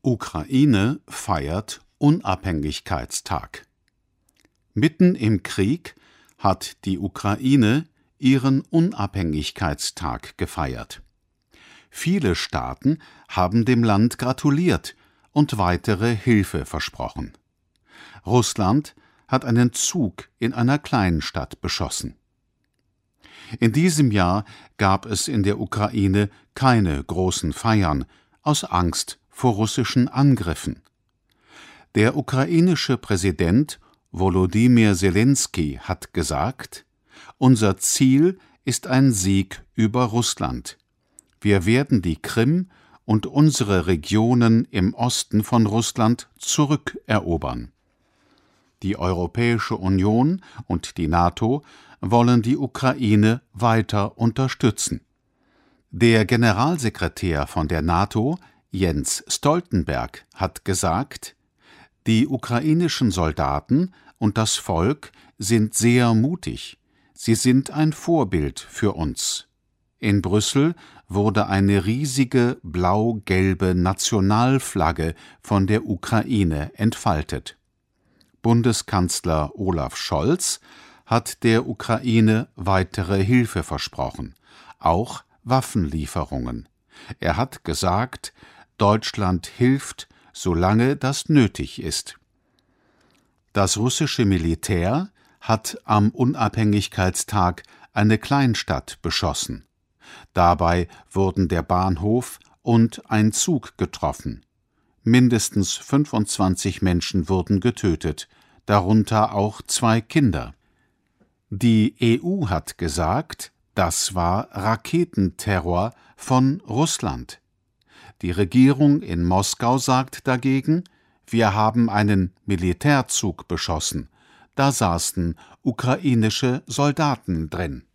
Ukraine feiert Unabhängigkeitstag. Mitten im Krieg hat die Ukraine ihren Unabhängigkeitstag gefeiert. Viele Staaten haben dem Land gratuliert und weitere Hilfe versprochen. Russland hat einen Zug in einer Kleinstadt beschossen. In diesem Jahr gab es in der Ukraine keine großen Feiern, aus Angst vor russischen Angriffen. Der ukrainische Präsident Volodymyr Selenskyj hat gesagt: Unser Ziel ist ein Sieg über Russland. Wir werden die Krim und unsere Regionen im Osten von Russland zurückerobern. Die Europäische Union und die NATO wollen die Ukraine weiter unterstützen. Der Generalsekretär von der NATO, Jens Stoltenberg, hat gesagt: Die ukrainischen Soldaten und das Volk sind sehr mutig. Sie sind ein Vorbild für uns. In Brüssel wurde eine riesige blau-gelbe Nationalflagge von der Ukraine entfaltet. Bundeskanzler Olaf Scholz hat der Ukraine weitere Hilfe versprochen, auch Waffenlieferungen. Er hat gesagt, Deutschland hilft, solange das nötig ist. Das russische Militär hat am Unabhängigkeitstag eine Kleinstadt beschossen. Dabei wurden der Bahnhof und ein Zug getroffen. Mindestens 25 Menschen wurden getötet, darunter auch 2 Kinder. Die EU hat gesagt, das war Raketenterror von Russland. Die Regierung in Moskau sagt dagegen, wir haben einen Militärzug beschossen, da saßen ukrainische Soldaten drin.